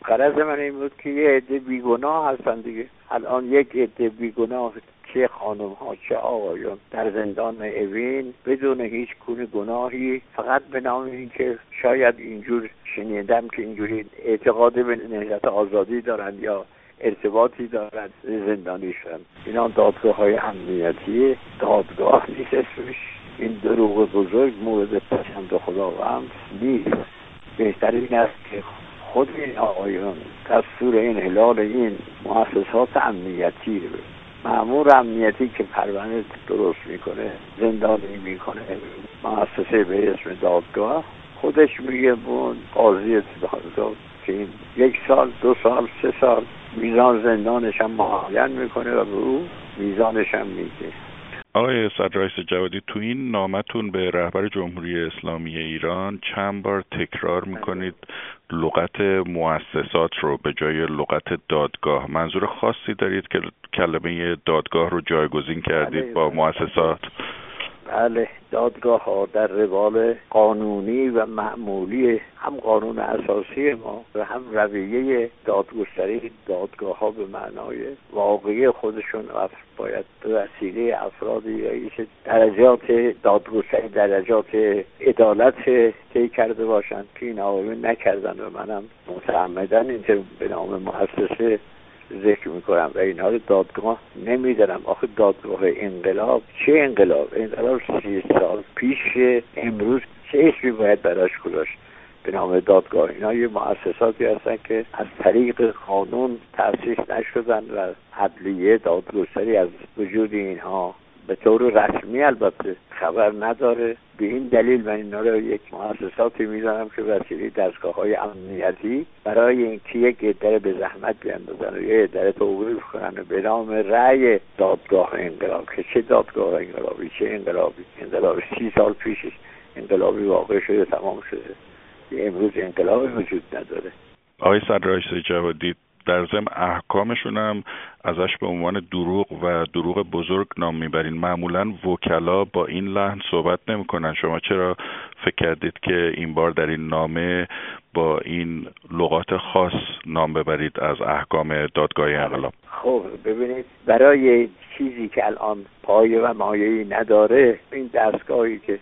غرض من این بود که یه عده بیگناه هستن دیگه. الان یک عده بیگناه، چه خانم ها چه آقایون، در زندان اوین بدون هیچ گونه گناهی، فقط به نام این که شاید اینجور شنیدم که اینجوری اعتقاد به نهضت آزادی دارن یا ارتباطی دارن زندانی شدن. اینا دادگاه های امنیتی، دادگاه نیست اسمش. این دروغ بزرگ مورد پسند خداوند نیست. بهتر این است که خود این آقایون دستور انحلال این مؤسسات امنیتی، مأمور امنیتی که پرونده درست میکنه، زندانی میکنه، مؤسسه به اسم دادگاه، خودش میگه بون قاضی دادگاه که این 1 سال 2 سال 3 سال میزان زندانش هم معین میکنه و به او میزانش هم میگه. آقای صدررئیس جوادی، تو این نامتون به رهبر جمهوری اسلامی ایران چند بار تکرار میکنید لغت مؤسسات رو به جای لغت دادگاه. منظور خاصی دارید که کلمه دادگاه رو جایگزین کردید با مؤسسات؟ بله، دادگاه ها در روال قانونی و معمولی هم قانون اساسی ما و هم رویه دادگستری دادگاه ها به معنای واقعی خودشون باید به وسیله افرادی یا درجات دادگستری، درجات عدالت طی کرده باشند که این آقایون نکردن و منم متعمدن اینکه به نام مؤسسه ذکر میکنم و اینها رو دادگاه نمیدارم. آخه دادگاه انقلاب چه انقلاب 30 سال پیش، امروز چه اسمی باید براش گذاشت به نام دادگاه؟ اینا یه مؤسساتی هستن که از طریق قانون تأسیس نشدن و عدلیه دادگستری از وجود اینها به طور رسمی البته خبر نداره. به این دلیل من اینا رو یک مؤسساتی میدانم که وسیله دستگاه‌های امنیتی برای اینکه یک عده به زحمت بیاندازن و یک عده توقیف کنن به نام رأی دادگاه انقلاب، که چه دادگاه انقلابی، چه انقلابی 30 سال پیش انقلابی واقع شده، تمام شده. امروز انقلابی وجود نداره. آقای صدررئیس جوادی، در ضمن احکامشون هم ازش به عنوان دروغ و دروغ بزرگ نام میبرین. معمولا وکلا با این لحن صحبت نمیکنن. شما چرا فکر کردید که این بار در این نامه با این لغات خاص نام ببرید از احکام دادگاه انقلاب؟ خب ببینید، برای چیزی که الان پایه و مایه‌ای نداره، این دستگاهی که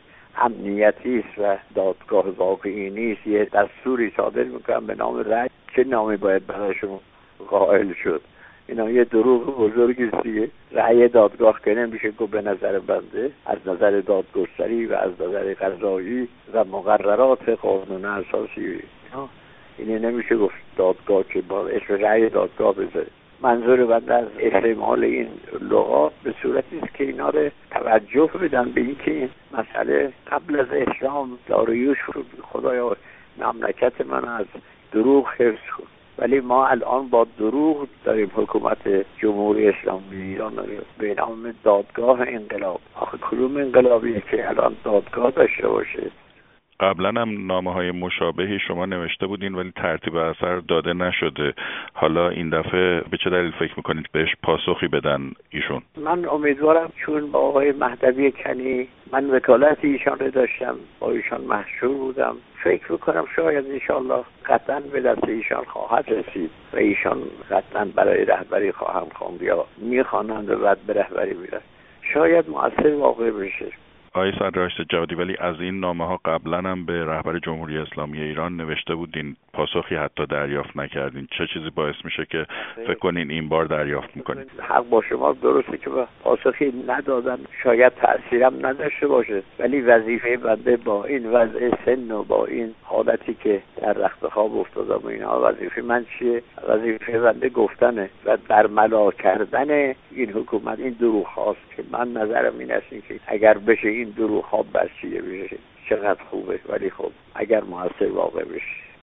امنیتی است و دادگاه واقعی نیست، یه دستوری صادر میکنم به نام رأی، چه نامی باید برایشون قائل شد؟ اینا یه دروغ بزرگی است دیگه. رأی دادگاه که نمیشه گفت به نظر بنده، از نظر دادگستری و از نظر قضایی و مقررات قانون اساسی اینه نمیشه گفت دادگاه که با اسم رأی دادگاه بذاره. منظور بنده از استعمال این لغات به صورتی است که اینا رو توجه بدن به اینکه این مسئله قبل از اسلام داریوش رو خدایا مملکت من از دروغ حفظ کن. ولی ما الان با دروغ داریم حکومت جمهوری اسلامی ایران به نام دادگاه انقلاب. آخه کدوم انقلابیه که الان دادگاه داشته باشه؟ قبلا هم نامه‌های مشابهی شما نوشته بودین ولی ترتیب اثر داده نشده. حالا این دفعه به چه دلیل فکر میکنید بهش پاسخی بدن ایشون؟ من امیدوارم، چون با آقای مهدوی کنی من وکالت ایشان رو داشتم، با ایشان محشور بودم، فکر میکنم شاید انشالله قطعا به دست ایشان خواهد رسید و ایشان قطعا برای رهبری خواهم خواند یا میخوانند و بعد به رهبری میرن. شاید مؤثر واقع بشه. آقای صدررئیس جوادی، ولی از این نامه‌ها قبلا هم به رهبر جمهوری اسلامی ایران نوشته بودین، پاسخی حتی دریافت نکردین. چه چیزی باعث میشه که فکر کنین این بار دریافت میکنین؟ حق با شما درسته که پاسخی ندادن شاید تأثیرم نداشته باشه، ولی وظیفه بنده با این وضع سن و با این حالتی که در رخت خواب افتادم و اینها، وظیفه من چیه؟ وظیفه بنده گفتنه و برملا کردن این حکومت این دروغ هاست که من نظرم این است که اگر بشه این دروغ ها برچیده بشه چقدر خوبه، ولی خب اگر موثر واقع بشه